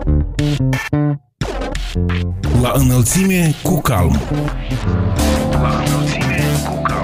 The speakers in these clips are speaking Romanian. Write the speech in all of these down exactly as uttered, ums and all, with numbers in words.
La înălțime cu calm. La înălțime cu calm.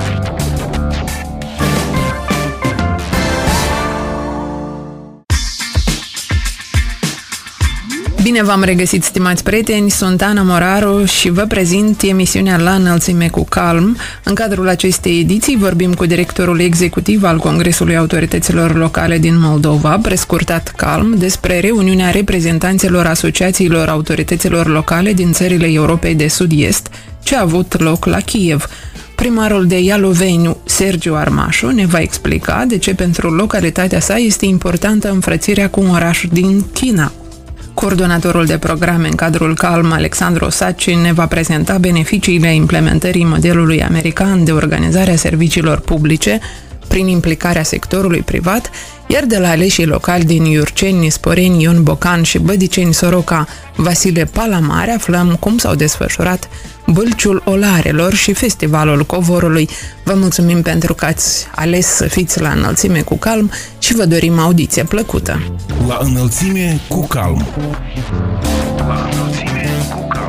Bine v-am regăsit, stimați prieteni, sunt Ana Moraru și vă prezint emisiunea La înălțime cu calm. În cadrul acestei ediții vorbim cu directorul executiv al Congresului Autorităților Locale din Moldova, prescurtat CALM, despre reuniunea reprezentanților asociațiilor autorităților locale din țările Europei de Sud-Est, ce a avut loc la Kiev. Primarul de Ialoveniu, Sergiu Armașu, ne va explica de ce pentru localitatea sa este importantă înfrățirea cu un oraș din China. Coordonatorul de programe în cadrul CALM, Alexandru Osaci, ne va prezenta beneficiile implementării modelului american de organizare a serviciilor publice prin implicarea sectorului privat, iar de la aleșii locali din Iurceni, Sporeni, Ion Bocan și Bădiceni Soroca, Vasile Palamare, aflăm cum s-au desfășurat Bâlciul Olarelor și Festivalul Covorului. Vă mulțumim pentru că ați ales să fiți la înălțime cu calm și vă dorim audiție plăcută. La înălțime cu calm. La înălțime cu calm.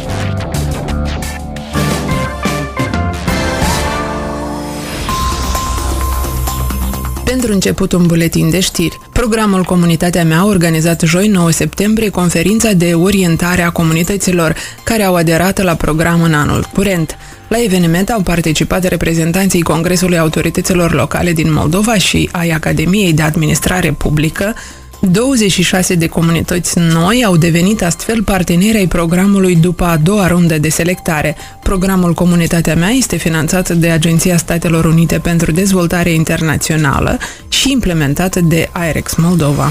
Pentru început, un buletin de știri. Programul Comunitatea mea a organizat joi, nouă septembrie, conferința de orientare a comunităților care au aderat la program în anul curent. La eveniment au participat reprezentanții Congresului Autorităților Locale din Moldova și ai Academiei de Administrare Publică. douăzeci și șase de comunități noi au devenit astfel parteneri ai programului după a doua rundă de selectare. Programul Comunitatea mea este finanțat de Agenția Statelor Unite pentru Dezvoltare Internațională și implementat de Airex Moldova.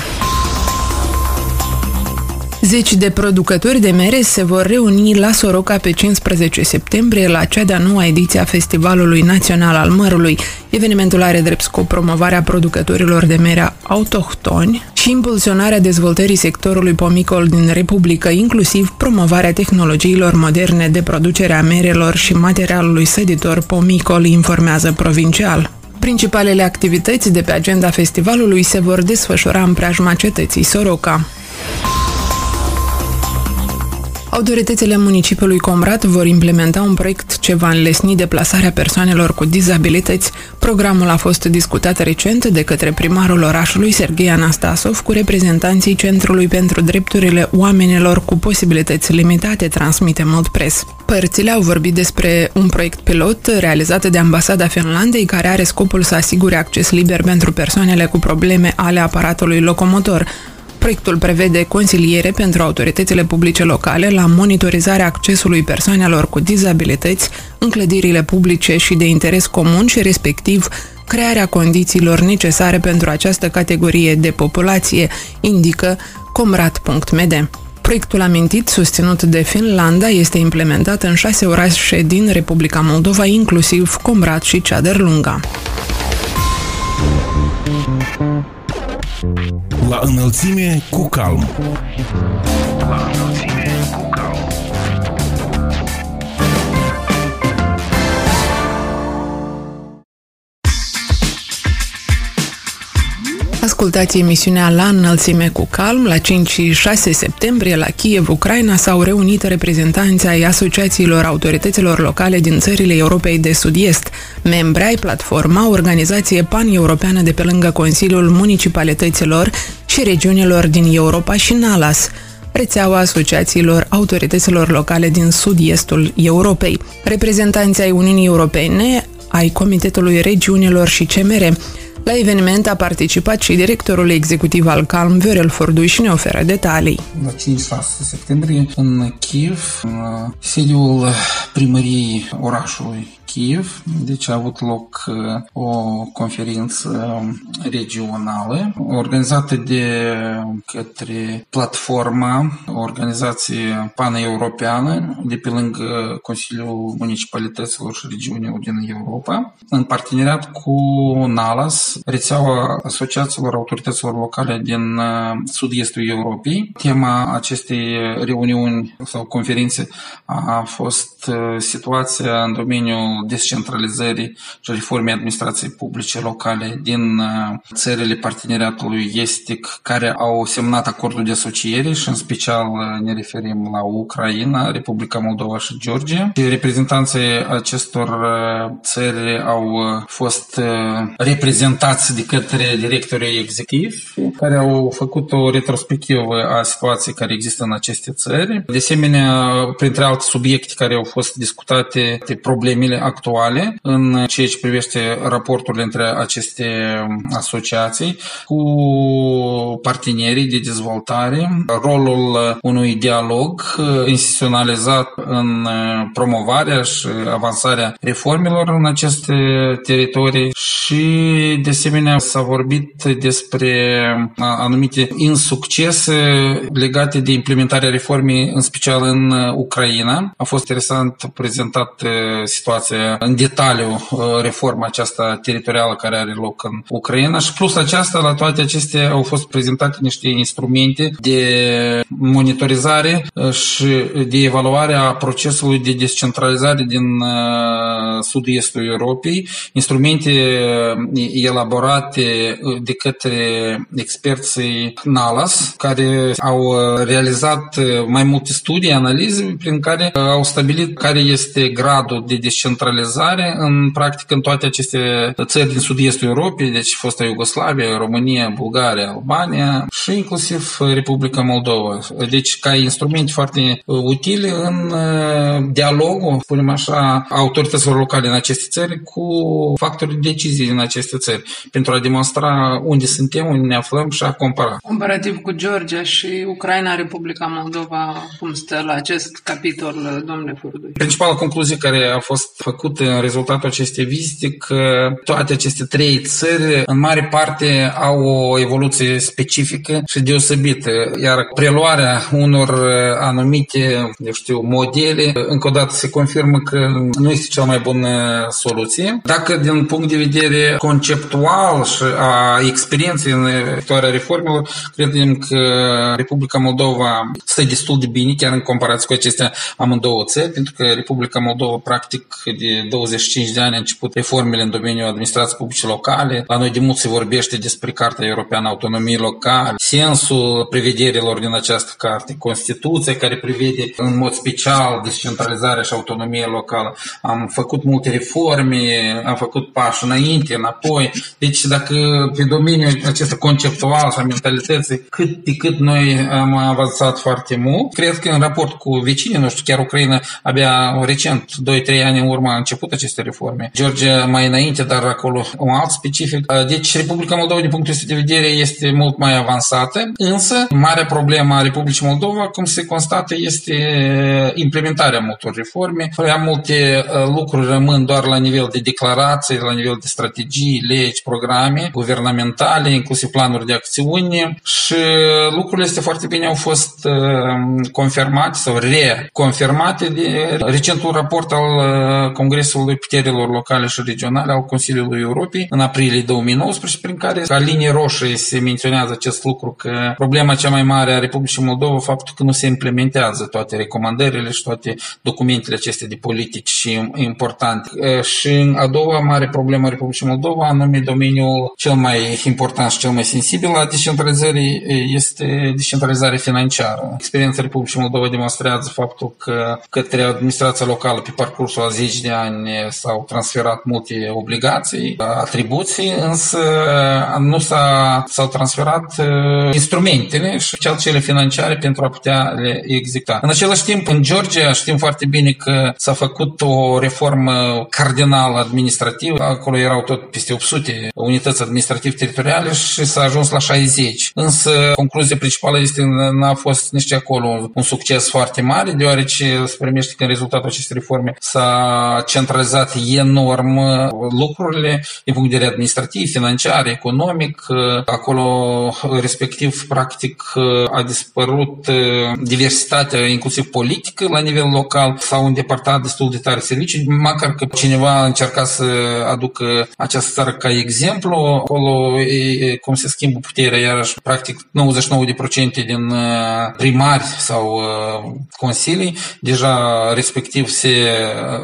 Zeci de producători de mere se vor reuni la Soroca pe cincisprezece septembrie la cea de-a noua ediție a Festivalului Național al Mărului. Evenimentul are drept scop promovarea producătorilor de mere autohtoni și impulsionarea dezvoltării sectorului pomicol din Republică, inclusiv promovarea tehnologiilor moderne de producere a merelor și materialului săditor pomicol, informează Provincial. Principalele activități de pe agenda festivalului se vor desfășura în preajma cetății Soroca. Autoritățile municipiului Comrat vor implementa un proiect ce va înlesni deplasarea persoanelor cu dizabilități. Programul a fost discutat recent de către primarul orașului, Serghei Anastasov, cu reprezentanții Centrului pentru Drepturile Oamenilor cu Posibilități Limitate, transmite Moldpress. Părțile au vorbit despre un proiect pilot realizat de Ambasada Finlandei, care are scopul să asigure acces liber pentru persoanele cu probleme ale aparatului locomotor. Proiectul prevede consiliere pentru autoritățile publice locale la monitorizarea accesului persoanelor cu dizabilități în clădirile publice și de interes comun și, respectiv, crearea condițiilor necesare pentru această categorie de populație, indică comrat punct m d. Proiectul amintit, susținut de Finlanda, este implementat în șase orașe din Republica Moldova, inclusiv Comrat și Ceadărlunga. La înălțime cu calm. La înălțime cu calm. Ascultați emisiunea La înălțime cu calm. La cinci și șase septembrie, la Kiev, Ucraina, s-au reunit reprezentanții ai asociațiilor autorităților locale din țările Europei de Sud-Est, membri ai Platforma, organizație pan-europeană de pe lângă Consiliul Municipalităților și Regiunilor din Europa, și NALAS, rețeaua asociațiilor autorităților locale din sud-estul Europei. Reprezentanții ai Uniunii Europene, ai Comitetului Regiunilor și C M R. La eveniment a participat și directorul executiv al CALM, Viorel Fordui, și ne oferă detalii. La cinci șase septembrie, în Kiev, în sediul primăriei orașului Kiev, deci a avut loc o conferință regională organizată de către Platforma, o organizație pan-europeană de pe lângă Consiliul Municipalităților și Regiunilor din Europa, în parteneriat cu NALAS, rețeaua asociațiilor autorităților locale din sud-estul Europei. Tema acestei reuniuni sau conferințe a fost situația în domeniul descentralizării și reformei administrației publice locale din țările parteneriatului estic care au semnat acordul de asociere și în special ne referim la Ucraina, Republica Moldova și Georgia. Reprezentanții acestor țări au fost reprezentați de către directorii executivi care au făcut o retrospectivă a situației care există în aceste țări. De asemenea, printre alte subiecte care au fost discutate, problemele actuale în ceea ce privește raporturile între aceste asociații cu partenerii de dezvoltare, rolul unui dialog instituționalizat în promovarea și avansarea reformelor în aceste teritorii și, de asemenea, s-a vorbit despre anumite insuccese legate de implementarea reformei, în special în Ucraina. A fost interesant prezentat situația în detaliu, reforma aceasta teritorială care are loc în Ucraina și plus aceasta, la toate acestea au fost prezentate niște instrumente de monitorizare și de evaluare a procesului de descentralizare din sud-estul Europei, instrumente elaborate de către experții NALAS, care au realizat mai multe studii, analize, prin care au stabilit care este gradul de descentralizare în practică în toate aceste țări din sud-estul Europei, deci fosta Iugoslavia, România, Bulgaria, Albania și inclusiv Republica Moldova. Deci ca instrumente foarte utile în dialogul, spunem așa, autorităților locale în aceste țări cu factorii de decizie în aceste țări, pentru a demonstra unde suntem, unde ne aflăm și a compara. Comparativ cu Georgia și Ucraina, Republica Moldova, cum stă la acest capitol, domnule Furdui? Principala concluzie care a fost făcută în rezultatul acestei vizite că toate aceste trei țări în mare parte au o evoluție specifică și deosebită, iar preluarea unor anumite, eu știu, modele, încă o dată se confirmă că nu este cea mai bună soluție. Dacă din punct de vedere conceptual și a experienței în efectuarea reformelor, credem că Republica Moldova stă destul de bine, chiar în comparație cu acestea amândouă țări, pentru că Republica Moldova, practic, de douăzeci și cinci de ani a început reformele în domeniul administrației publice locale. La noi de mult se vorbește despre Carta Europeană a Autonomiei Locale, sensul prevederilor din această carte, Constituția care prevede în mod special descentralizarea și autonomia locală. Am făcut multe reforme, am făcut pași înainte, înapoi. Deci dacă pe domeniul acesta conceptual și a mentalității cât de cât noi am avansat foarte mult, cred că în raport cu vecinii noștri, chiar Ucraina abia recent, doi trei ani în urmă a început aceste reforme. Georgia mai înainte, dar acolo un alt specific. Deci Republica Moldova din punctul ăsta de vedere este mult mai avansată, însă marea problemă a Republicii Moldova, cum se constată, este implementarea multor reforme. Prea multe lucruri rămân doar la nivel de declarații, la nivel de strategii, legi, programe guvernamentale, inclusiv planuri de acțiune și lucrurile astea foarte bine au fost confirmate sau reconfirmate de recentul raport al Congresului Puterilor Locale și Regionale al Consiliului Europei în aprilie două mii nouăsprezece, prin care ca linie roșie se menționează acest lucru, că problema cea mai mare a Republicii Moldova, faptul că nu se implementează toate recomandările și toate documentele acestea de politici importante. Și a doua mare problemă a Republicii Moldova, anume domeniul cel mai important și cel mai sensibil la descentralizării, este descentralizarea financiară. Experiența Republicii Moldova demonstrează faptul că către administrația locală pe parcursul a zeci de ani s-au transferat multe obligații, atribuții, însă nu s-a, s-au transferat instrumentele și cele financiare pentru a putea le executa. În același timp, în Georgia știm foarte bine că s-a făcut o reformă cardinală administrativă. Acolo erau tot peste opt sute unități administrativ-teritoriale și s-a ajuns la șaizeci. Însă concluzia principală este că n-a fost nici acolo un succes foarte mare, deoarece se primește că în rezultatul acestei reforme s-a centralizat enorm lucrurile din punct de vedere administrativ, financiar, economic. Acolo, respectiv, practic, a dispărut diversitatea, inclusiv politică, la nivel local. S-au îndepărtat destul de tare servicii, măcar că cineva a încercat să aducă această țară ca exemplu. Acolo, e, cum se schimbă puterea, iarăși, practic, nouăzeci și nouă la sută din primari sau consilii, deja respectiv se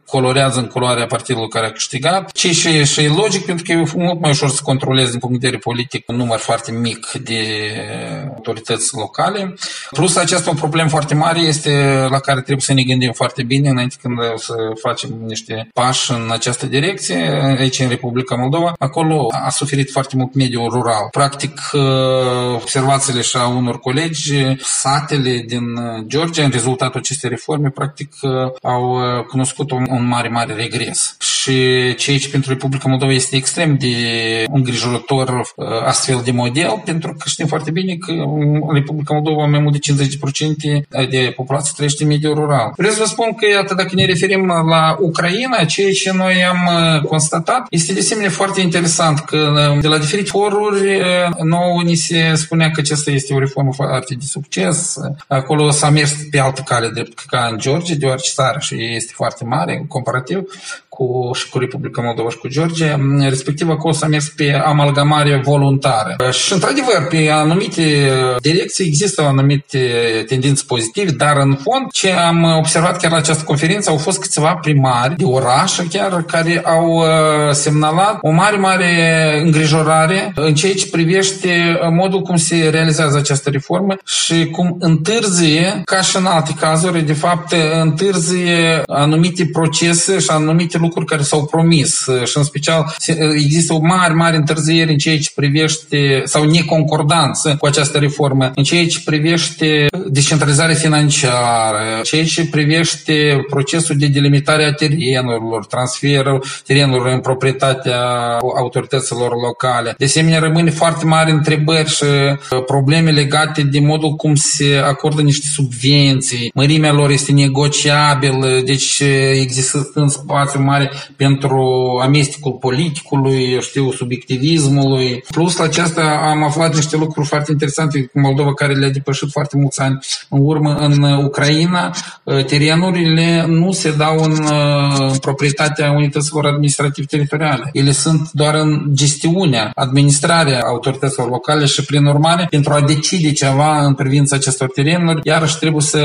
colorează în culoarea partidului care a câștigat, ce și, și e logic, pentru că e mult mai ușor să controlezi din punct de vedere politic un număr foarte mic de autorități locale. Plus, această o problemă foarte mare este la care trebuie să ne gândim foarte bine înainte când o să facem niște pași în această direcție, aici în Republica Moldova. Acolo a suferit foarte mult mediul rural. Practic, observațiile și a unor colegi, satele din Georgia, în rezultatul acestei reforme, practic au cunoscut un, un mare, mare regres. Și ceea ce pentru Republica Moldova este extrem de îngrijorător astfel de model, pentru că știm foarte bine că în Republica Moldova mai mult de cincizeci la sută de populație trăiește în mediul rural. Vreau să vă spun că, iată, dacă ne referim la Ucraina, ceea ce noi am constatat este de asemenea foarte interesant că de la diferite foruri nouă ni se spunea că aceasta este o reformă foarte de succes. Acolo s-a mers pe altă cale drept ca în Georgia, deoarece țara și este foarte mare comparativ cu, și cu Republica Moldova și cu Georgia, respectiv acolo s-a mers pe amalgamare voluntară. Și într-adevăr, pe anumite direcții există anumite tendințe pozitive, dar în fond ce am observat chiar la această conferință au fost câțiva primari de orașe chiar care au semnalat o mare, mare îngrijorare în ceea ce privește modul cum se realizează această reformă și cum întârzie, ca și în alte cazuri, de fapt întârzie anumite procese și anumite lucruri care s-au promis și în special există o mare, mare întârziere în ceea ce privește sau neconcordanță cu această reformă, în ceea ce privește descentralizarea financiară, ceea ce privește procesul de delimitare a terenurilor, transferul terenurilor în proprietatea autorităților locale. De asemenea, rămâne foarte mari întrebări și probleme legate de modul cum se acordă niște subvenții, mărimea lor este negociabilă, deci există în spațiu mare pentru amestecul politicului, știu, subiectivismului. Plus la aceasta am aflat niște lucruri foarte interesante cu Moldova, care le-a depășit foarte mulți ani în urmă. În Ucraina, terenurile nu se dau în proprietatea unităților administrativ-teritoriale. Ele sunt doar în gestiunea, administrarea autorităților locale și, prin urmare, pentru a decide ceva în privința acestor terenuri, iarăși trebuie să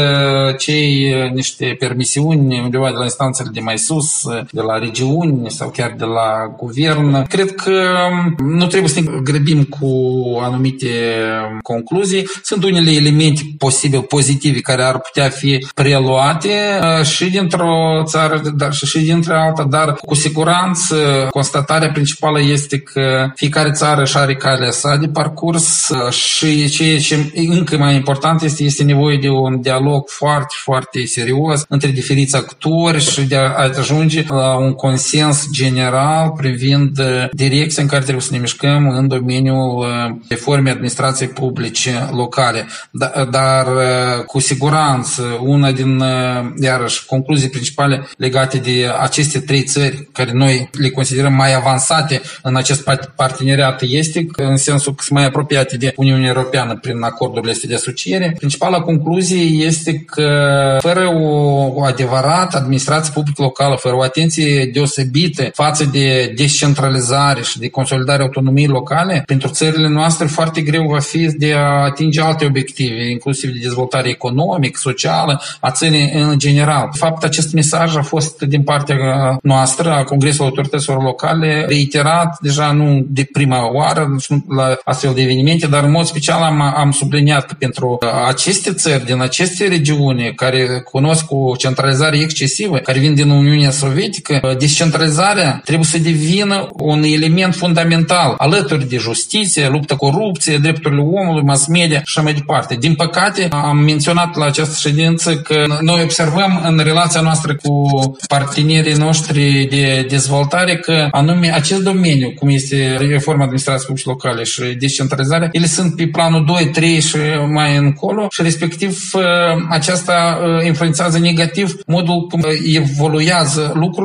cei niște permisiuni undeva de la instanțele de mai sus, de la regiuni sau chiar de la guvern. Cred că nu trebuie să ne grăbim cu anumite concluzii. Sunt unele elemente posibil pozitive care ar putea fi preluate și dintr-o țară, dar și dintre alta, dar cu siguranță constatarea principală este că fiecare țară își are calea sa de parcurs și ceea ce încă mai important este, este nevoie de un dialog foarte, foarte serios între diferiți actori și de a ajunge la un consens general privind direcția în care trebuie să ne mișcăm în domeniul reformei administrației publice locale. Dar cu siguranță una din, iarăși, concluzii principale legate de aceste trei țări care noi le considerăm mai avansate în acest parteneriat este în sensul că sunt mai apropiate de Uniunea Europeană prin acordurile astea de asociere. Principala concluzie este că fără o adevărată administrație publică locală, fără o atenție deosebită față de descentralizare și de consolidare autonomiei locale, pentru țările noastre foarte greu va fi de a atinge alte obiective, inclusiv de dezvoltare economică, socială, a țării în general. De fapt, acest mesaj a fost din partea noastră, a Congresului Autorităților Locale, reiterat deja nu de prima oară la astfel de evenimente, dar în mod special am, am subliniat că pentru aceste țări, din aceste regiuni care cunosc o centralizare excesivă, care vin din Uniunea Sovietică, descentralizarea trebuie să devină un element fundamental, alături de justiție, luptă corupție, drepturile omului, mass media și așa mai departe. Din păcate, am menționat la această ședință că noi observăm în relația noastră cu partenerii noștri de dezvoltare că anume acest domeniu, cum este reforma administrației publice locale și descentralizarea, ele sunt pe planul doi, trei și mai încolo și respectiv aceasta influențează negativ modul cum evoluează lucrurile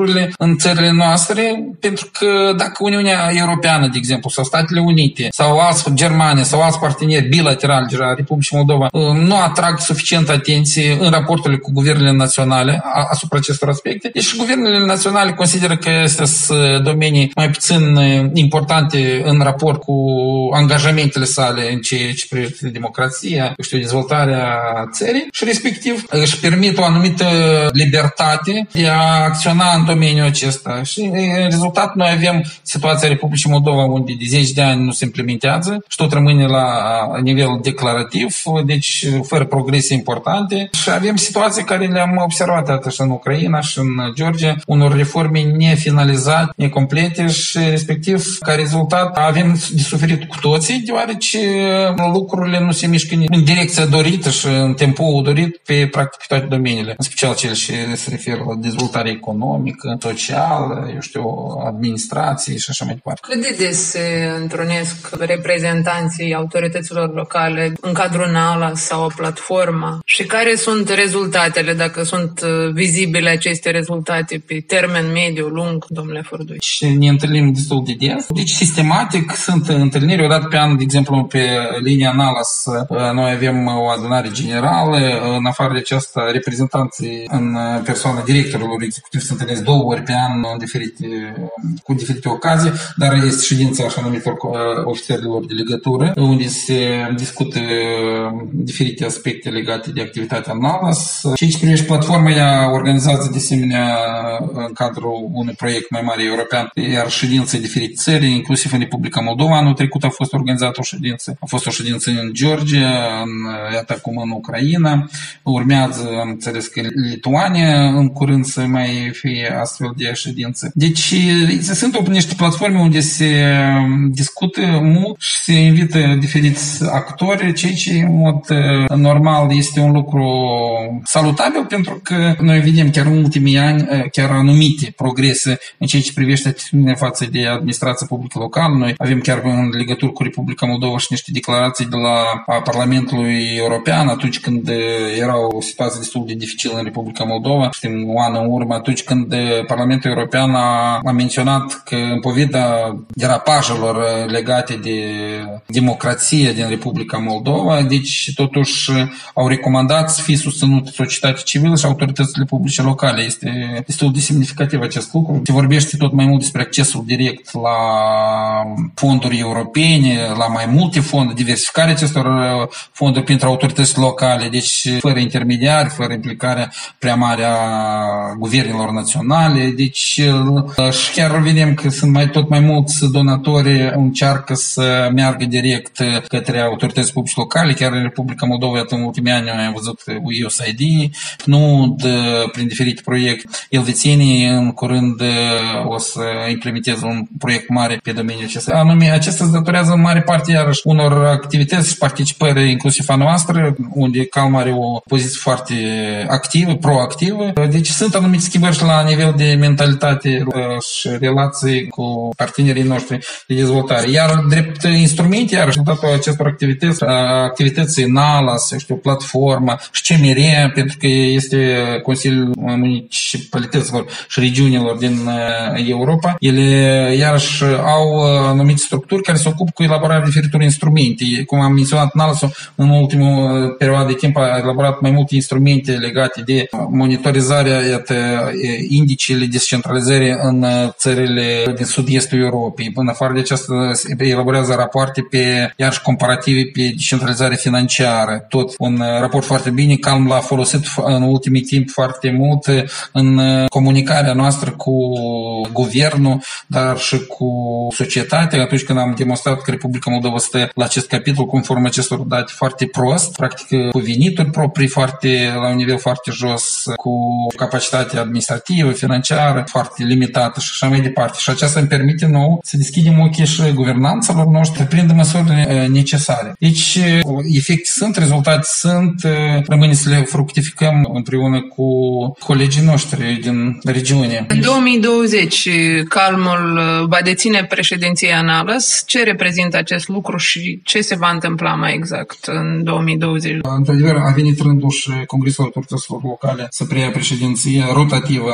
lucrurile în țările noastre, pentru că dacă Uniunea Europeană, de exemplu, sau Statele Unite, sau alți Germania, sau alți parteneri bilaterali de la Republica Moldova nu atrag suficient atenție în raporturile cu guvernele naționale asupra acestor aspecte, deci guvernele naționale consideră că este domenii mai puțin importante în raport cu angajamentele sale în ceea ce privește democrația, știu, dezvoltarea țării și respectiv își permit o anumită libertate de a acționa în domeniul acesta. Și în rezultat noi avem situația Republicii Moldova unde de zeci de ani nu se implementează și tot rămâne la nivel declarativ, deci fără progrese importante și avem situații care le-am observat atât și în Ucraina și în Georgia, unor reforme nefinalizate, necomplete și respectiv ca rezultat avem de suferit cu toții, deoarece lucrurile nu se mișcă în direcția dorită și în timpul dorit pe practic pe toate domeniile, în special cele ce se referă la dezvoltare economică, socială, eu știu, administrație și așa mai departe. Cât de des se întrunesc reprezentanții autorităților locale în cadrul NALA sau o platformă și care sunt rezultatele, dacă sunt vizibile aceste rezultate pe termen mediu, lung, domnule Furdui? Și ne întâlnim destul de des. Deci sistematic sunt întâlniri, odată pe an, de exemplu, pe linia NALAS, noi avem o adunare generală, în afară de aceasta, reprezentanții în persoana directorilor executivi se întâlnesc două ori pe an în diferite, cu diferite ocazii, dar este ședința așa numitor ofițerilor de legătură, unde se discută diferite aspecte legate de activitatea NALAS. Ceea ce privește platforma, ea organizează de asemenea în cadrul unui proiect mai mare european, iar ședințe în diferite țări, inclusiv în Republica Moldova. Anul trecut a fost organizată o ședință. A fost o ședință în Georgia, în, iată acum în Ucraina. Urmează, am înțeles că Lituania în curând să mai fie astfel de ședințe. Deci sunt niște platforme unde se discută mult și se invită diferiți actori, ceea ce în mod normal este un lucru salutabil, pentru că noi vedem chiar în ultimii ani chiar anumite progrese în ceea ce privește atitudinea față de administrația publică locală. Noi avem chiar în legătură cu Republica Moldova și niște declarații de la Parlamentului European atunci când era o situație destul de dificilă în Republica Moldova. Știm, un an în urmă, atunci când Parlamentul European a, a menționat că în poveda derapajelor legate de democrație din Republica Moldova, deci totuși au recomandat să fie susținut societatea civilă și autoritățile publice locale. Este destul de semnificativ acest lucru. Se vorbește tot mai mult despre accesul direct la fonduri europene, la mai multe fonduri, diversificarea acestor fonduri pentru autorități locale, deci fără intermediari, fără implicarea prea mare a guvernelor naționale. Deci și chiar vedem că sunt mai tot mai mulți donatori încearcă să meargă direct către autorități publice locale. Chiar în Republica Moldova, în ultimii ani am văzut U S A I D, P N U D, prin diferite proiecte. Elvețienii în curând o să implementeze un proiect mare pe domeniul acesta. Anume, acesta se datorează în mare parte iarăși unor activități și participări inclusiv a noastră, unde Calm are o poziție foarte activă, proactivă. Deci sunt anumite schimbări la nivel de mentalitate și relații cu partenerii noștri de dezvoltare. Iar drept instrument, iar rezultatul acestor activități, activității NALAS, știu, platforma și C M R, pentru că este Consiliul Municipalităților și Regiunilor din Europa, ele iarăși au anumite structuri care se ocupă cu elaborarea diferitor instrumente. Cum am menționat, NALAS în ultima perioadă de timp a elaborat mai multe instrumente legate de monitorizarea, iată, indicele descentralizării în țările din sud-estul Europei. În afară de aceasta, elaborează rapoarte pe, iarăși, comparative pe descentralizare financiară. Tot un raport foarte bine. Calm l-a folosit în ultimii timp foarte mult în comunicarea noastră cu guvernul, dar și cu societatea. Atunci când am demonstrat că Republica Moldova stă la acest capitol conform acestor date foarte prost, practic cu venituri proprii foarte, la un nivel foarte jos, cu capacitate administrativă, financiară foarte limitată și așa mai departe. Și aceasta îmi permite nou să deschidem ochii și guvernanțelor noștri, să prindă măsurile necesare. Deci, efecte sunt, rezultate sunt, rămâne să le fructificăm împreună cu colegii noștri din regiune. În două mii douăzeci, Calmul va deține președinția NALAS. Ce reprezintă acest lucru și ce se va întâmpla mai exact în două mii douăzeci? Într-adevăr, a venit rândul și Congresul Autorităților Locale să preia președinția rotativă a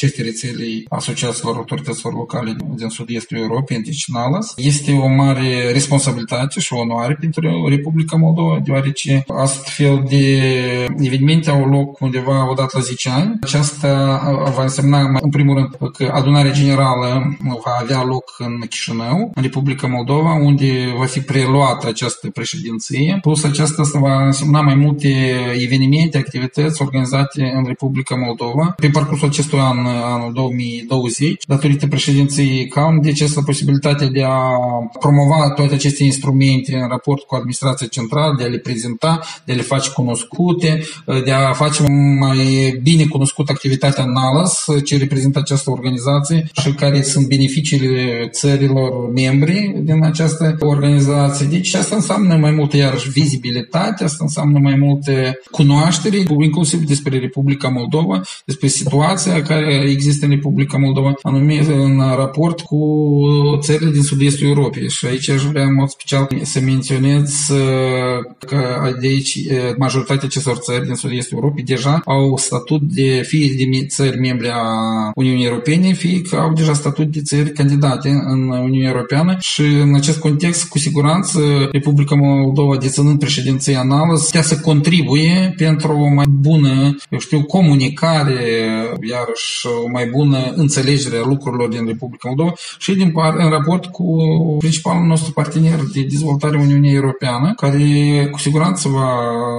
acestei rețele asociațiilor autorităților locale din sud-estul Europei, deci NALAS. Este o mare responsabilitate și onoare pentru Republica Moldova, deoarece astfel de evenimente au loc undeva odată la zece ani. Aceasta va însemna, în primul rând, că adunarea generală va avea loc în Chișinău, în Republica Moldova, unde va fi preluată această președinție. Plus aceasta va însemna mai multe evenimente, activități organizate în Republica Moldova pe parcursul acestui an, anul două mii douăzeci, datorită președinției C A M. Deci este posibilitatea de a promova toate aceste instrumente în raport cu administrația centrală, de a le prezenta, de a le face cunoscute, de a face mai bine cunoscută activitatea NALAS, ce reprezintă această organizație și care sunt beneficiile țărilor membri din această organizație. Deci asta înseamnă mai multă, iarăși, vizibilitate, asta înseamnă mai multe cunoaștere, inclusiv despre Republica Moldova, despre situația care există în Republica Moldova, anume în raport cu țările din sud-estul Europei. Și aici aș vrea în mod special să menționez că de aici majoritatea acestor țări din sud-estul Europei deja au statut de, fie de țări membre a Uniunii Europene, fie că au deja statut de țări candidate în Uniunea Europeană și în acest context, cu siguranță, Republica Moldova, deținând președinția NALAS, putea să contribuie pentru o mai bună, eu știu, comunicare, iarăși o mai bună înțelegere a lucrurilor din Republica Moldova și din, în raport cu principalul nostru partener de dezvoltare Uniunea Europeană, care cu siguranță va,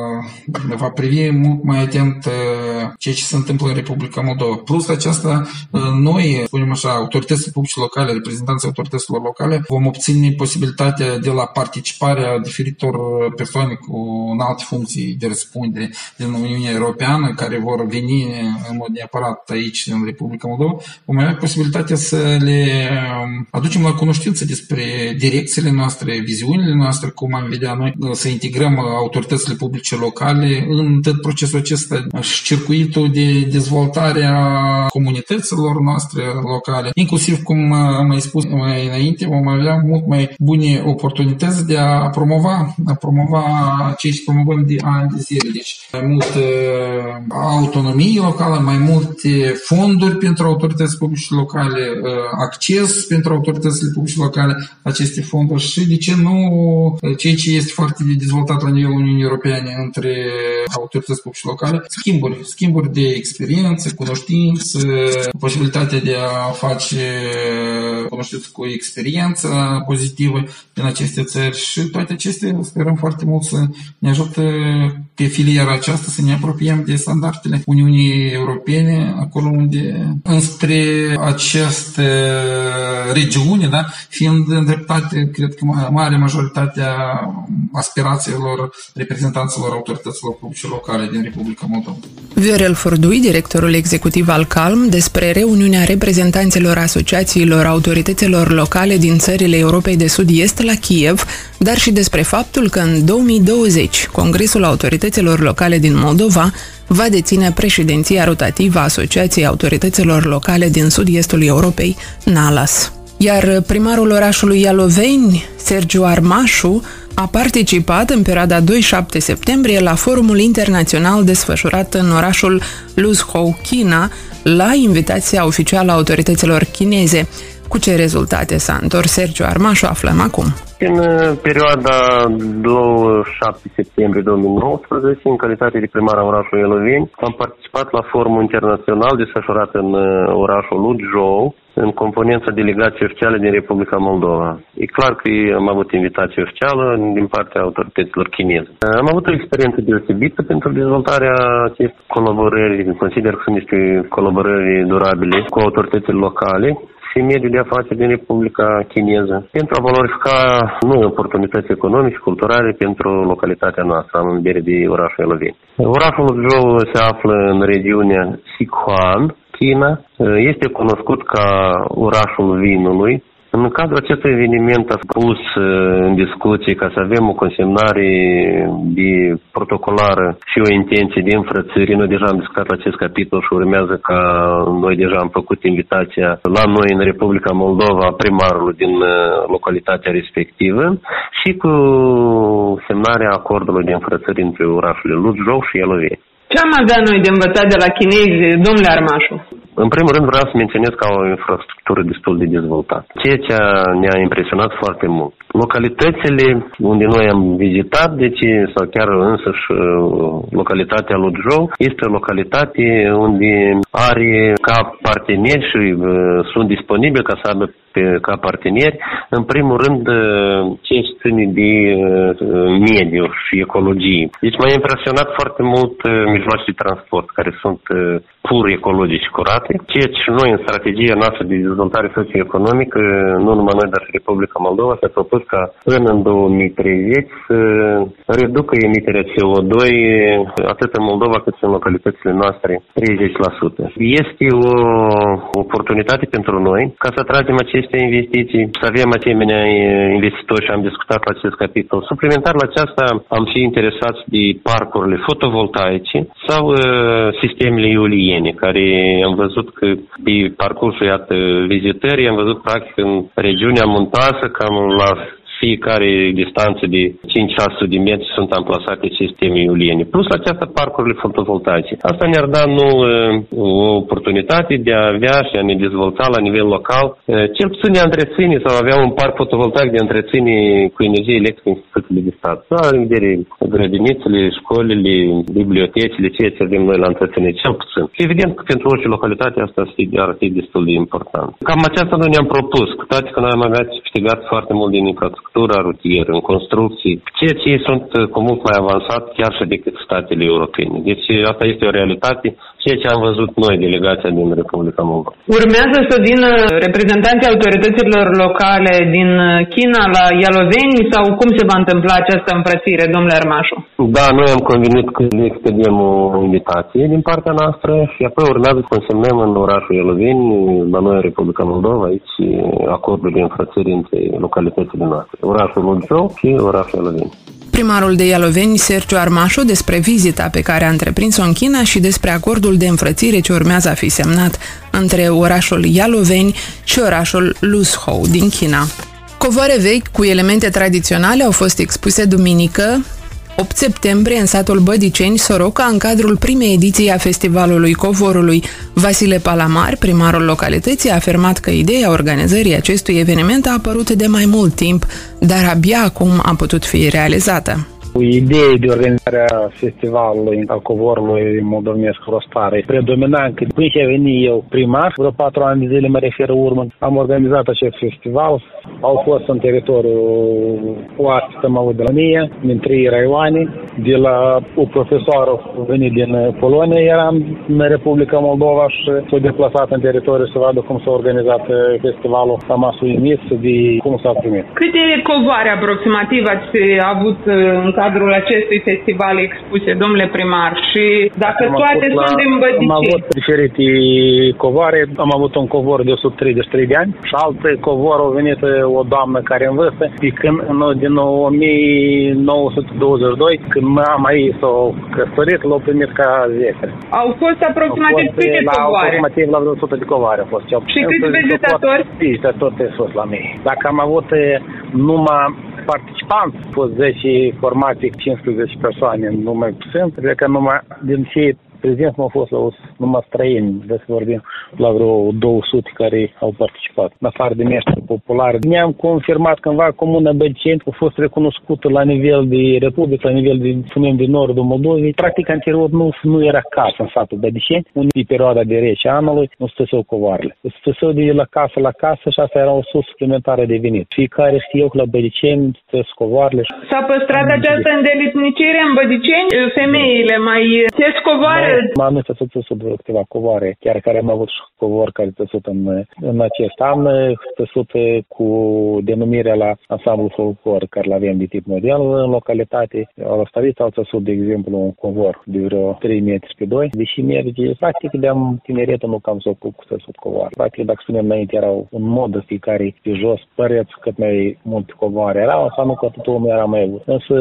va privi mult mai atent ceea ce se întâmplă în Republica Moldova. Plus aceasta, noi, spunem așa, autoritățile publice locale, reprezentanții autorităților locale, vom obține posibilitatea de la participarea diferitor persoane cu înalte funcții de răspundere din Uniunea Europeană, care vor veni în mod neapărat aici, în Republica Moldova, vom avea posibilitatea să le aducem la cunoștință despre direcțiile noastre, viziunile noastre, cum am vedea noi să integrăm autoritățile publice locale în tot procesul acesta și circuitul de dezvoltare a comunităților noastre locale. Inclusiv, cum am mai spus mai înainte, vom avea mult mai bune oportunități de a promova, a promova ceea ce promovăm de ani de zile. Deci, mai multă autonomie locală, mai multe fonduri pentru autorități publice locale, acces pentru autoritățile publice locale aceste fonduri și, de ce nu, ceea ce este foarte dezvoltat la nivelul Uniunii Europene între autorități publice locale, schimburi, schimburi de experiență, cunoștință, posibilitatea de a face cunoștință cu experiență pozitivă din aceste țări și toate acestea sperăm foarte mult să ne ajută pe filiera aceasta să ne apropiem de standardele Uniunii Europene, acolo unde înspre această regiune, da, fiind îndreptate, cred că mare majoritatea aspirațiilor reprezentanților autorităților publice locale din Republica Moldova. Viorel Furdui, directorul executiv al C A L M, despre reuniunea reprezentanților asociațiilor autorităților locale din țările Europei de Sud-Est la Kiev, dar și despre faptul că în două mii douăzeci Congresul Autorităților Locale din Moldova va deține președinția rotativă a Asociației Autorităților Locale din Sud-Estul Europei, NALAS. Iar primarul orașului Ialoveni, Sergiu Armașu, a participat în perioada doi-șapte septembrie la forumul internațional desfășurat în orașul Luzhou, China, la invitația oficială a autorităților chineze. Cu ce rezultate s-a întors Sergiu Armașu, aflăm acum. În perioada doi-șapte septembrie două mii nouăsprezece, în calitate de primar a orașului Ialoveni, am participat la forumul internațional desfășurat în orașul Luzhou, în componența delegației oficiale din Republica Moldova. E clar că am avut invitație oficială din partea autorităților chineze. Am avut o experiență deosebită pentru dezvoltarea acestei colaborări. Consider că sunt niște colaborări durabile cu autoritățile locale și mediul de afaceri din Republica Chineză pentru a valorifica noi oportunități economice, culturale pentru localitatea noastră, în vedere de orașul Ialoveni. Orașul Luzhou se află în regiunea Sichuan, China, este cunoscut ca orașul vinului. În cadrul acestui eveniment a pus în discuție ca să avem o consemnare de protocolară și o intenție de înfrățire. Noi deja am discutat acest capitol și urmează ca noi deja am făcut invitația la noi în Republica Moldova primarului din localitatea respectivă și cu semnarea acordului de înfrățire între orașurile Luzhou și Ialoveni. Ce am avea noi de învățat de la chinezi, domnule Armașu? În primul rând vreau să menționez ca o infrastructură destul de dezvoltată. Ceea ce ne-a impresionat foarte mult. Localitățile unde noi am vizitat, deci, sau chiar însăși localitatea Lugjou, este o localitate unde are ca parteneri și uh, sunt disponibili ca să aibă pe, ca parteneri, în primul rând, ce ține de uh, mediu și ecologie. Deci m-a impresionat foarte mult uh, mijloace de transport, care sunt uh, pur ecologice și curate, ceea ce noi în strategia noastră de dezvoltare socioeconomică, nu numai noi, dar și Republica Moldova, s-a propus ca până în două mii treizeci să reducă emiterea C O doi atât în Moldova cât și în localitățile noastre treizeci la sută. Este o oportunitate pentru noi ca să atragem aceste investiții, să avem asemenea investitori și am discutat la acest capitol. Suplimentar la aceasta am fi interesați de parcurile fotovoltaice sau uh, sistemele eoliene, care am văzut că pe parcursul iată, vizitării, am văzut practic în regiunea muntoasă, cam la fiecare distanță de cinci șase sute de metri sunt amplasate sisteme eoliene. Plus la aceasta parcurile fotovoltaice. Asta ne-ar da nou o oportunitate de a avea și a ne dezvolta la nivel local, cel puțin de a întreține sau avea un parc fotovoltaic de a întreține cu energie electrică instituțiile de stat. Sau în vedere grădinițele, școlile, bibliotecile, ceea ce avem noi la întreține, cel puțin. Și evident că pentru orice localitate asta ar fi destul de important. Cam aceasta noi ne-am propus, cu toate că noi am avea câștigat foarte mult din infrastructură rutieră, în construcții, ceea ce sunt cu mult mai avansat chiar și decât statele europene. Deci asta este o realitate, ceea ce am văzut noi, delegația din Republica Moldova. Urmează să vină reprezentanții autorităților locale din China la Ialoveni sau cum se va întâmpla această împrățire, domnule Armașu? Da, noi am convenit că le expediem o invitație din partea noastră și apoi urmează să consemnăm în orașul Ialoveni, la noi în Republica Moldova, aici acordul de înfrățire între localitățile noastre. Orașul Lugjou și orașul Ialoveni. Primarul de Ialoveni, Sergiu Armașu, despre vizita pe care a întreprins-o în China și despre acordul de înfrățire ce urmează a fi semnat între orașul Ialoveni și orașul Luzhou din China. Covoare vechi cu elemente tradiționale au fost expuse duminică, opt septembrie, în satul Bădiceni, Soroca, în cadrul primei ediții a Festivalului Covorului. Vasile Palamar, primarul localității, a afirmat că ideea organizării acestui eveniment a apărut de mai mult timp, dar abia acum a putut fi realizată. Ideea de organizare a festivalului al covorului moldovenesc Rostare predominant că până ce a venit eu primar, vreo patru ani de zile mă refer urmă, am organizat acest festival. Au fost în teritoriul oaspetă am avut de la mie, din trei raioane, de la o profesoară venit din Polonia, eram în Republica Moldova și s-a deplasat în teritoriu să vadă cum s-a organizat festivalul. Am asuimit de cum s-a primit. Câte covoare aproximativ ați avut în cadrul acestui festival expuse, domnule primar, și dacă am toate sunt din Bădiceni? Am avut diferite covoare, am avut un covor de o sută treizeci și trei de ani și alt covor a venit o doamnă care în vârstă, când din o mie nouă sute douăzeci și doi, când mama ei s-a căsătorit, l-a primit ca zecre. Au fost aproximativ fost, câte la, covoare? Aproximativ la vreo o sută de covoare a fost. Și câți vizitatori? Vizitatori de sus la mine. Dacă am avut numai participanți, au fost zece formații, cincisprezece persoane, nu mai puțin, cred că numai din cei prezenți nu au fost la o, numai străini, să vorbim la vreo două sute care au participat, în afară de meșteri populari. Ne-am confirmat cândva Comuna Bădiceni a fost recunoscută la nivel de Republică, la nivel de, spunem, de nordul Moldovei. Practic, anterior nu, nu era casă în satul Bădiceni, unde e perioada de rece anului, nu stăseau covoarele. Stăseau de la casă la casă și asta era o sursă suplimentară de venit. Fiecare știe că la Bădiceni stăsesc covoarele. S-a păstrat această îndeletnicire în Bădiceni? Femeile mai țes covoare? M-am stăsut de câteva covoare, chiar care am avut și covor care stăsut în, în acest an, stăsut cu denumirea la ansamblu folclor, care l-avem de tip model în localitate. Au stărit, au stăsut, de exemplu, un covor de vreo trei metri pe doi, deși merge, practic, de-am tineretul nu cam s-o ocup cu stăsut covor. Practic, dacă spunem înainte, erau un mod fiecare pe jos, păreți cât mai multe covoare erau, sau nu că totul era mai mult. Însă,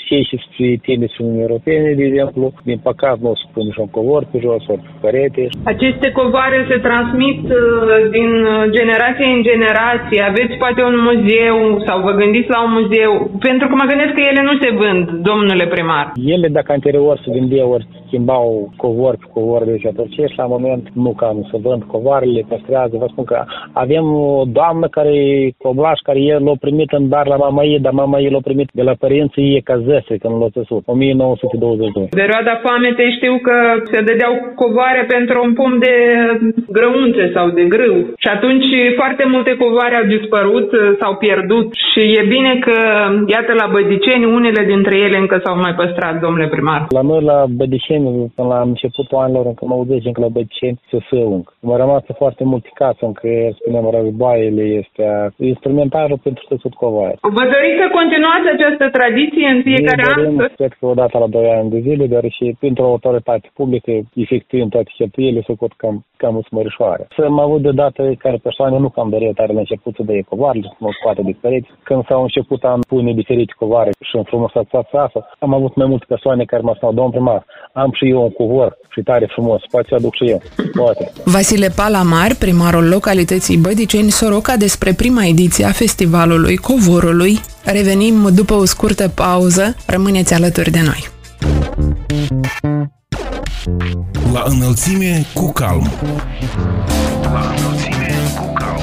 cei și spre și Uniunii Europene, de exemplu, din păcat nu o să pun și un covor pe jos, ori pe perete. Aceste covoare se transmit din generație în generație. Aveți poate un muzeu sau vă gândiți la un muzeu? Pentru că mă gândesc că ele nu se vând, domnule primar. Ele, dacă anterior se vindeau, ori schimbau covor pe covor, deci atunci și la moment nu cam să vând covoarele, păstrează. Vă spun că avem o doamnă care e coblaș, care el l-a primit în dar la mama ei, dar mama ei l-a primit de la părinții ei ca zese, când l-a țesut, o mie nouă sute douăzeci și doi. De perioada foametei știu că se dădeau covoare pentru un pom de grăunțe sau de grâu. Și atunci foarte multe covoare au dispărut, s-au pierdut și e bine că, iată, la Bădiceni, unele dintre ele încă s-au mai păstrat, domnule primar. La noi, la Bădiceni, până la începutul anilor, încă nouăzeci, încă la Bădiceni, se săunc. M-a rămas foarte multe case, încă, spunem, războaiele, este instrumentarul pentru tăsut covoare. Vă doriți să continuați această tradiție în fiecare an? Cred că odată la doi ani de zile, deoarece printr-o autoritate publică, efectuând toate cheltuielile, se cot cam, cam mărișoare. Să am avut deodată care persoane nu cam dorit tare la început să dea covoarele, să mă scoate de pereți. Când s-au început a pune diferite covoare și în frumusețea asta, am avut mai multe persoane care m-au spus, domn primar, am și eu un covor și tare frumos, poate să aduc și eu. Poate. Vasile Palamar, primarul localității Bădiceni, Soroca, despre prima ediție a festivalului Covorului. Revenim după o scurtă pauză. Rămâneți alături de noi. La înălțime cu calm. La înălțime cu calm.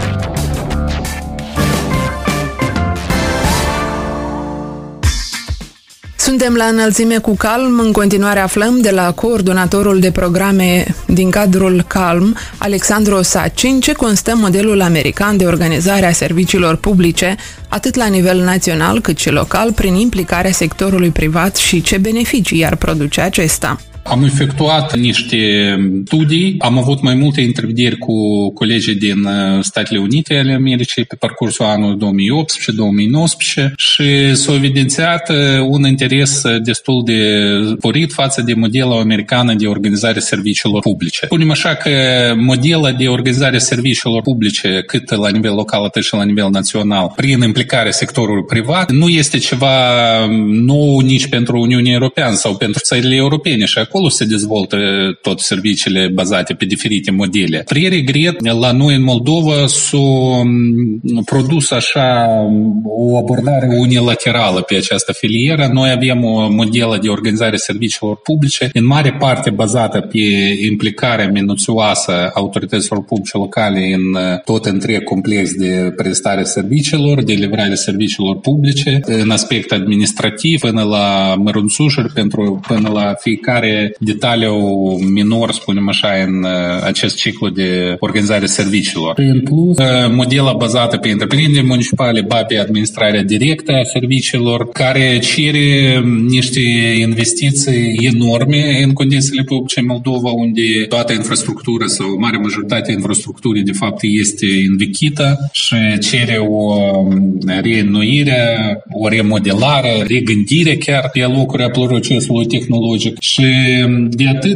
Suntem la înălțime cu calm. În continuare aflăm de la coordonatorul de programe din cadrul Calm, Alexandru Osaci, în ce constă modelul american de organizare a serviciilor publice, atât la nivel național cât și local, prin implicarea sectorului privat și ce beneficii ar produce acesta. Am efectuat niște studii, am avut mai multe intervieri cu colegii din Statele Unite ale Americii pe parcursul anului două mii optsprezece două mii nouăsprezece și s-a evidențiat un interes destul de sporit față de modelul american de organizare serviciilor publice. Spunem așa că modelul de organizare serviciilor publice, cât la nivel local, atât și la nivel național, prin implicarea sectorului privat, nu este ceva nou nici pentru Uniunea Europeană sau pentru țările europene și acolo se dezvoltă tot serviciile bazate pe diferite modele. Prin regret, la noi în Moldova s-a produs așa o abordare unilaterală pe această filieră. Noi avem o modelă de organizare serviciilor publice, în mare parte bazată pe implicarea minuțioasă a autorităților publice locale în tot întreg complex de prestare serviciilor, de livrare serviciilor publice, în aspect administrativ, până la mărunțușuri, pentru, până la fiecare detaliu minor, spunem așa, în acest ciclu de organizare serviciilor. În plus, modela bazată pe întreprinderi municipale, ba pe administrarea directă a serviciilor, care cere niște investiții enorme în condițiile publice în Moldova, unde toată infrastructura sau o mare majoritate a infrastructurii de fapt este învechită și cere o reînnoire, o remodelare, regândire chiar pe locuri a procesului tehnologic și de atât,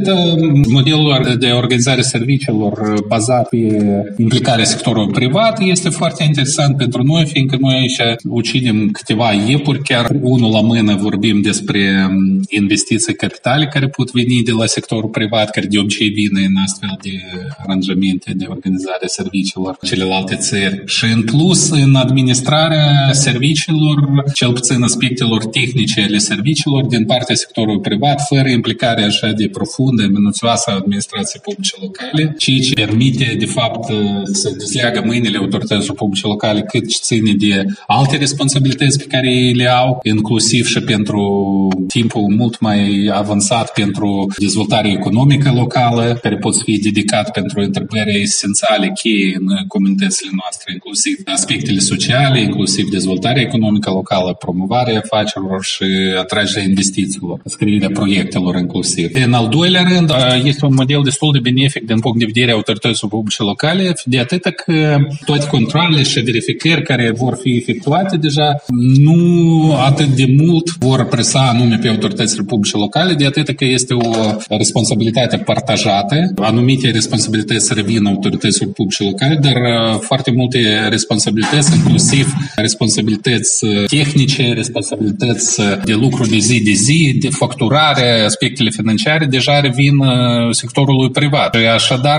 modelul de organizare serviciilor bazat pe implicarea sectorului privat este foarte interesant pentru noi, fiindcă noi aici ucidem câteva iepuri, chiar unul la mână vorbim despre investiții capitale care pot veni de la sectorul privat, care de obicei vine în astfel de aranjamente de organizare serviciilor celelalte țări. Și în plus, în administrarea serviciilor, cel puțin aspectelor tehnice ale serviciilor din partea sectorului privat, fără implicarea așa de profundă, minuțioasă a administrației publice locale, ceea ce permite, de fapt, să dezleagă mâinile autorităților publice locale cât și ține de alte responsabilități pe care le au, inclusiv și pentru timpul mult mai avansat pentru dezvoltarea economică locală, care pot fi dedicat pentru întrebări esențiale, cheie în comunitățile noastre, inclusiv aspectele sociale, inclusiv dezvoltarea economică locală, promovarea afacerilor și atragerea investițiilor, scrierea proiectelor inclusiv. inclusiv. În al doilea rând, este un model destul de benefic din punct de vedere a autorităților publice locale, de atât că toate controalele și verificări care vor fi efectuate deja nu atât de mult vor presa anume pe autoritățile publice locale, de atât că este o responsabilitate partajată. Anumite responsabilități revin autorităților publice locale, dar foarte multe responsabilități, inclusiv responsabilități tehnice, responsabilități de lucru de zi de zi, de facturare, aspectele financiare, deja revin sectorului privat. Așadar,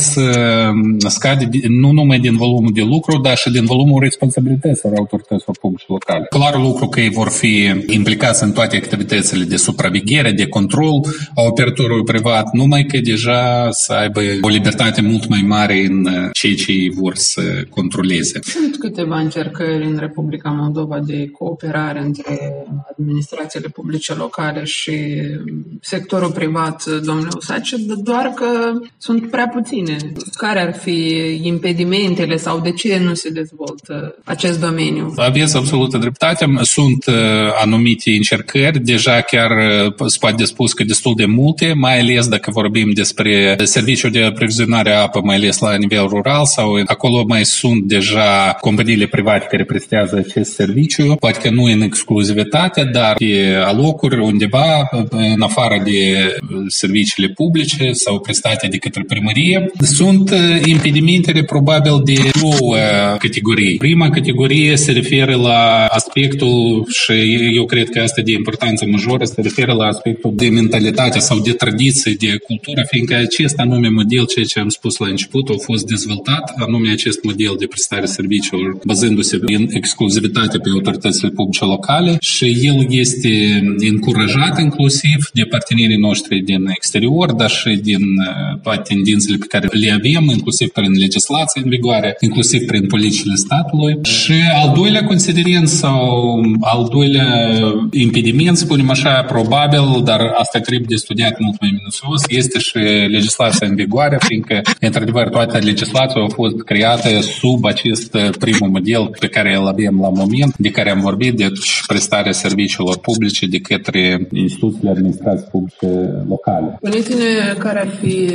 să scade nu numai din volumul de lucru, dar și din volumul responsabilităților autorităților publice locale. Clar lucru că ei vor fi implicați în toate activitățile de supraveghere, de control a operatorului privat, numai că deja să aibă o libertate mult mai mare în ceea ce ei vor să controleze. Sunt câteva încercări în Republica Moldova de cooperare între administrațiile publice locale și sectorul privat, domnule Usace, doar că sunt prea puține. Care ar fi impedimentele sau de ce nu se dezvoltă acest domeniu? Aveți absolută dreptate. Sunt uh, anumite încercări, deja chiar uh, se poate spus că destul de multe, mai ales dacă vorbim despre serviciul de aprovizionare a apă, mai ales la nivel rural, sau acolo mai sunt deja companiile private care prestează acest serviciu, poate că nu în exclusivitate, dar pe alocuri undeva în afară de serviciile publice sau prestate de către primărie. Sunt impedimentele probabil de două categorii. Prima categorie se referă la aspectul, și eu cred că asta de importanță majoră, se referă la aspectul de mentalitate sau de tradiție, de cultură, fiindcă acest anume model, ceea ce am spus la început, a fost dezvoltat, anume acest model de prestare serviciilor, bazându-se în exclusivitate pe autoritățile publice locale, și el este încurajat inclusiv de partenerii noștri din exterior, dar și din toate tendințele pe care le avem, inclusiv prin legislație în vigoare, inclusiv prin politicile statului. Și al doilea considerent sau al doilea impediment, spunem așa, probabil, dar asta trebuie de studiat mult mai minuțios, este și legislația în vigoare, fiindcă, într-adevăr, toate legislația au fost create sub acest primul model pe care îl avem la moment, de care am vorbit, de prestarea serviciilor publice de către instituțiile administrației publice locale. Spuneți-ne care ar fi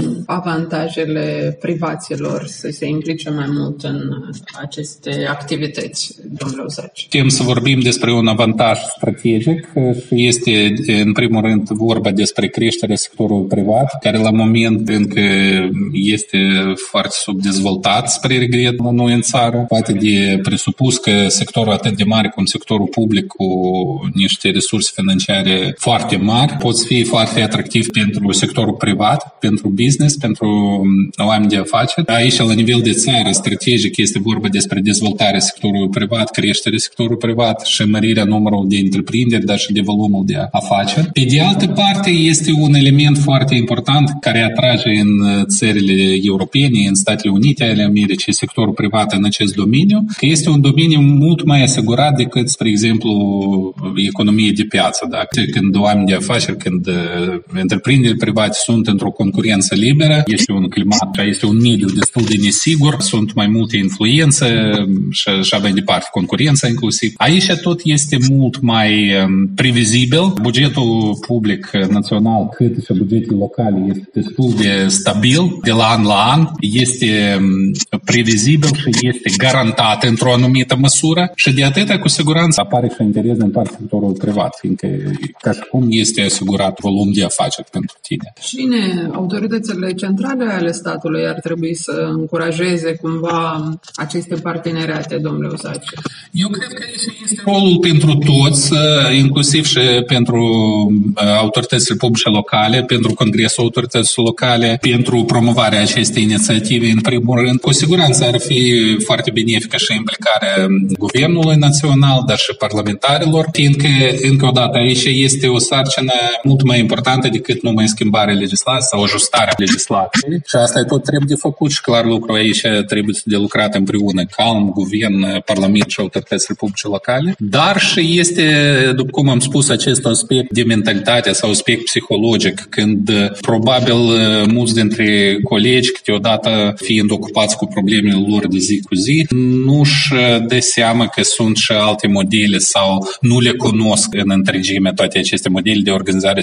avantajele privaților să se implice mai mult în aceste activități, domnule Usace? Putem să vorbim despre un avantaj strategic și este, în primul rând, vorba despre creșterea sectorului privat, care la moment încă este foarte subdezvoltat, spre regret, la noi în țară. Poate de presupus că sectorul atât de mare cum sectorul public, cu niște resurse financiare foarte mari, pot fi foarte atractiv pentru sectorul privat, pentru business, pentru oameni de afaceri. Aici, la nivel de țară, strategic, este vorba despre dezvoltarea sectorului privat, creșterea sectorului privat și mărirea numărului de întreprinderi, dar și de volumul de afaceri. Pe de altă parte, este un element foarte important care atrage în țările europene, în Statele Unite ale Americii, sectorul privat în acest domeniu, că este un domeniu mult mai asigurat decât, spre exemplu, economie de piață. Da? Când oameni de afaceri, când întreprinderi private sunt într-o concurență liberă, este un climat, este un mediu destul de nesigur, sunt mai multe influențe și așa mai departe, concurența inclusiv. Aici tot este mult mai previzibil. Bugetul public național, cât și bugetul local, este destul de stabil de la an la an, este previzibil și este garantat într-o anumită măsură și de atâta cu siguranță apare și interes în partea sectorului privat, fiindcă ca și cum este asigurat volum de afaceri pentru tine. Cine, autoritățile centrale ale statului ar trebui să încurajeze cumva aceste parteneriate, domnule Usace? Eu cred că este rolul pentru toți, inclusiv și pentru autoritățile publice locale, pentru Congresul Autorităților Locale, pentru promovarea acestei inițiative, în primul rând. Cu siguranță ar fi foarte benefică și implicarea Guvernului Național, dar și parlamentarilor, fiindcă, încă o dată, aici este o sarcină mult mai importantă decât numai schimbarea legislației sau ajustarea legislației. Și asta tot trebuie de făcut și clar lucru aici trebuie de lucrat împreună, calm, guvern, parlament și autoritățile publice locale. Dar și este, după cum am spus, acest aspect de mentalitate sau aspect psihologic, când probabil mulți dintre colegi, câteodată fiind ocupați cu problemele lor de zi cu zi, nu-și dă seama că sunt și alte modele sau nu le cunosc în întregime toate aceste modele de organizare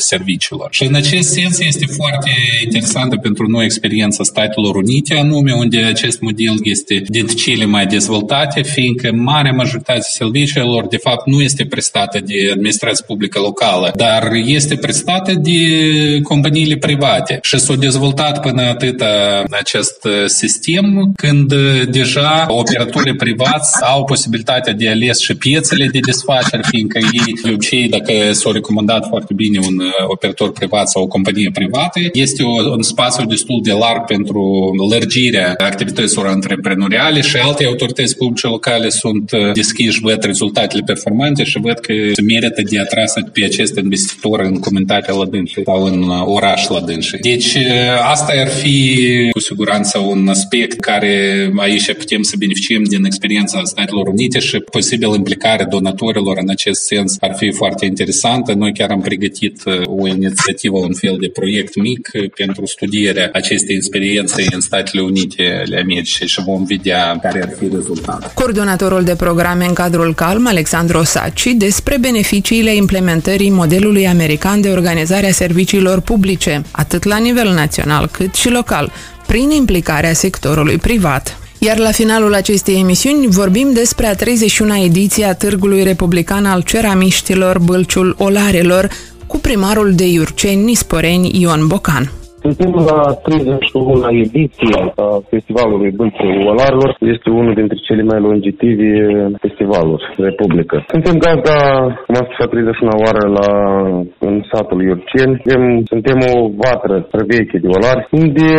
serviciilor. Și în acest sens este foarte interesantă pentru noi experiența Statelor Unite, anume unde acest model este dintre cele mai dezvoltate, fiindcă marea majoritate serviciilor de fapt nu este prestată de administrație publică locală, dar este prestată de companiile private. Și s-a dezvoltat până atâta acest sistem când deja operatorii privați au posibilitatea de ales și piețele de desfacere, fiindcă ei, de obicei, dacă s-a recomandat foarte bine un operator privat sau o companie privată, este o, un spațiu destul de larg pentru lărgirea activităților antreprenoriale și alte autorități publice locale sunt deschiși, văd rezultatele performante și văd că se merită de atras pe acest investitor în comunitatea la dânsă sau în oraș la dânsă. Deci asta ar fi cu siguranță un aspect care aici putem să beneficiem din experiența Statelor Unite și posibil implicarea donatorilor în acest sens ar fi foarte interesantă. Noi chiar am pregătit o inițiativă, un fel de proiect mic pentru studierea acestei experiențe în Statele Unite ale Americii și vom vedea care ar fi rezultatul. Coordonatorul de programe în cadrul CALM, Alexandru Saci, despre beneficiile implementării modelului american de organizare a serviciilor publice, atât la nivel național cât și local, prin implicarea sectorului privat. Iar la finalul acestei emisiuni vorbim despre a treizeci și una ediție a Târgului Republican al Ceramiștilor Bâlciul Olarelor, cu primarul de Iurceni, Nisporeni, Ion Bocan. Suntem la treizeci și una ediție a Festivalului Bâlciul Olarilor. Este unul dintre cele mai longitivi festivaluri Republică. Suntem gazda, cum am spus, a treizeci și una oară la, în satul Iurceni. Suntem o vatră veche de olari, unde,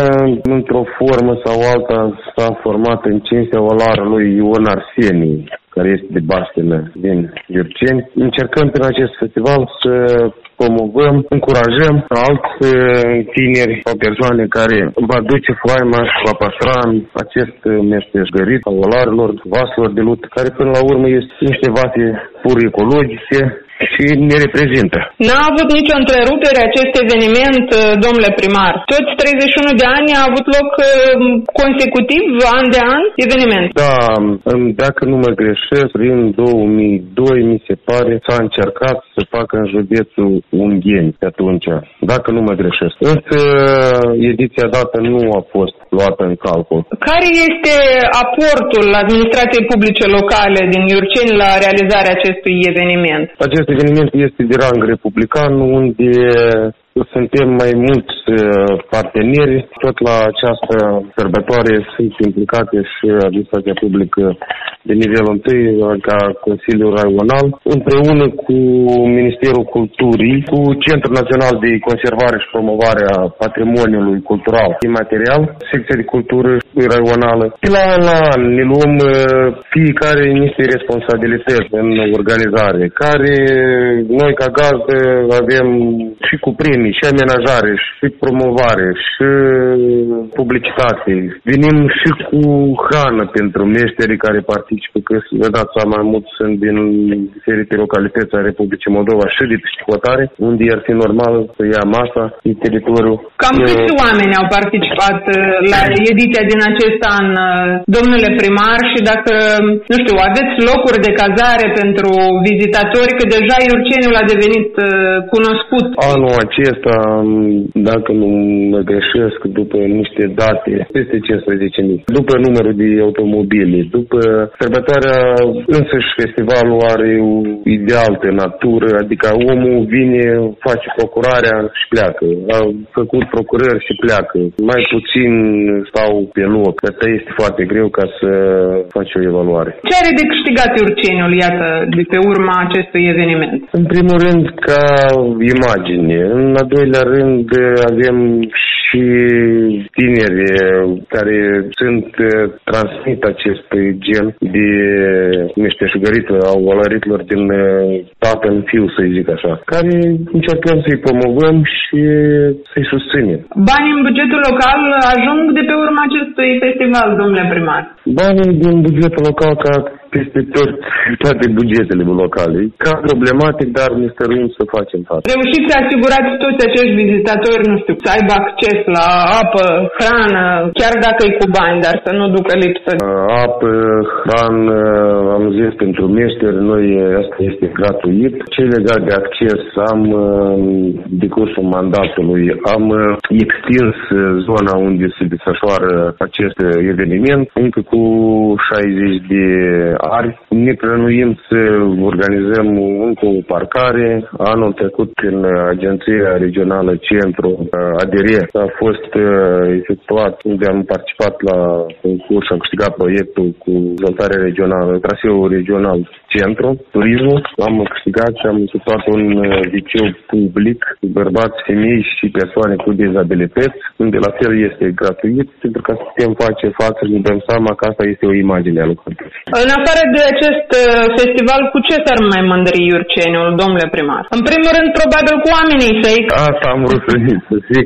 într-o formă sau alta, s-a format în cinstea olarului Ion Arsenie, care este de baștină din Iurceni. Încercăm prin acest festival să promovăm, încurajăm alți tineri sau persoane care va duce faima și va păstra acest meșteșugărit al olarilor, vaselor de lut, care până la urmă este niște vase pur ecologice și ne reprezintă. N-a avut nicio întrerupere acest eveniment, domnule primar. Toți treizeci și unu de ani a avut loc consecutiv, an de an, eveniment. Da, dacă nu mă greșesc, prin două mii doi, mi se pare, s-a încercat să facă în județul Ungheni pe atunci, dacă nu mă greșesc. Însă ediția dată nu a fost luată în calcul. Care este aportul administrației publice locale din Iurceni la realizarea acestui eveniment? Acest eveniment este de rang republican, unde suntem mai mulți parteneri. Tot la această sărbătoare sunt implicate și administrația publică de nivelul întâi, ca Consiliul Raional, împreună cu Ministerul Culturii, cu Centrul Național de Conservare și Promovare a Patrimoniului Cultural Imaterial, Secția de Cultură Raională. La an la an ne luăm fiecare niște responsabilități în organizare, care noi ca gazdă avem și cu premii, și amenajare, și promovare, și publicitate. Venim și cu hrană pentru meșterii care participă, că vă dați seama, mai mult sunt din diferite localități a Republicii Moldova și de piscotare, unde ar fi normal să ia masa pe teritoriul. Cam câți oameni au participat la ediția din acest an, domnule primar, și dacă, nu știu, aveți locuri de cazare pentru vizitatori, că deja Iurceniul a devenit cunoscut. Anul acesta, dacă nu mă greșesc, după niște date, peste cincisprezece mii. După numărul de automobile, după sărbătoarea, însăși festivalul are o ideal de natură, adică omul vine, face procurarea și pleacă. A făcut procurări și pleacă. Mai puțin stau pe loc, că este foarte greu ca să faci o evaluare. Ce are de câștigat Iurceniul, iată, de pe urma acestui eveniment? În primul rând, ca imagine. În al doilea rând, avem și tineri care sunt transmit acest gen de meșteșugărită a olaritilor din tată în fiu, să zic așa, care încercăm să-i promovăm și să-i susținem. Banii în bugetul local ajung de pe urma acestui festival, domnule primar? Banii din bugetul local, ca peste tot, toate bugetele locale. Ca problematic, dar ne stăruim să facem față. Reușiți să asigurați toți acești vizitatori, nu știu, să aibă acces la apă, hrană, chiar dacă e cu bani, dar să nu ducă lipsă. Apă, hrană, am zis pentru meșteri, noi asta este gratuit. Ce legat de acces, am de cursul mandatului, am extins zona unde se desfășoară acest eveniment încă cu șaizeci de ari. Ne plănuim să organizăm încă o parcare. Anul trecut în Agenția Regională Centru A D R a fost efectuat unde am participat la concurs și am câștigat proiectul cu dezvoltare regională, traseul regional Centru, turismul. Am câștigat și am efectuat un liceu public, bărbați, femei și persoane cu dizabilități, unde la fel este gratuit, pentru că să putem face față și ne dăm seama că asta este o imagine a lucrurilor. În afară de acest festival, cu ce s-ar mai mândri Iurceniul, domnule primar? În primul rând, probabil cu oamenii săi. Asta am vrut să zic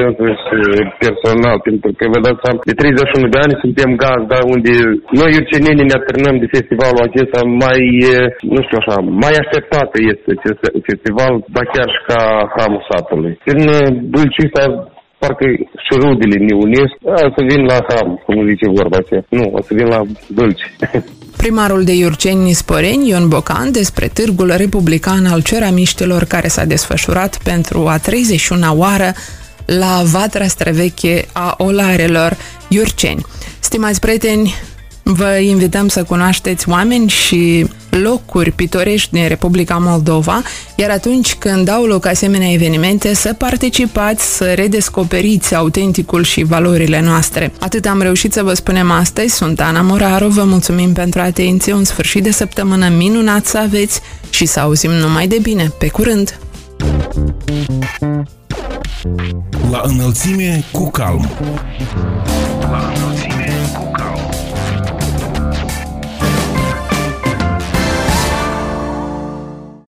personal, pentru că vă dați seama, de treizeci și unu de ani suntem gazda unde noi iurcenenii ne atârnăm de festivalul acesta mai, nu știu așa, mai așteptată este acest festival, dar chiar și ca Hramul Satului. În Bâlciu ăsta, parcă și rudele ne unesc, a, să vin la Hram, cum zice vorba aceea. Nu, o să vin la Bâlci. Primarul de Iurceni Nisporeni, Ion Bocan, despre târgul republican al ceramiștilor care s-a desfășurat pentru a treizeci și una oară la Vatra Străveche a Olarelor, Iurceni. Stimați prieteni, vă invităm să cunoașteți oameni și locuri pitorești din Republica Moldova, iar atunci când au loc asemenea evenimente, să participați, să redescoperiți autenticul și valorile noastre. Atât am reușit să vă spunem astăzi. Sunt Ana Moraru, vă mulțumim pentru atenție, un sfârșit de săptămână minunat să aveți și să auzim numai de bine. Pe curând! La înălțime cu calm. La înălțime.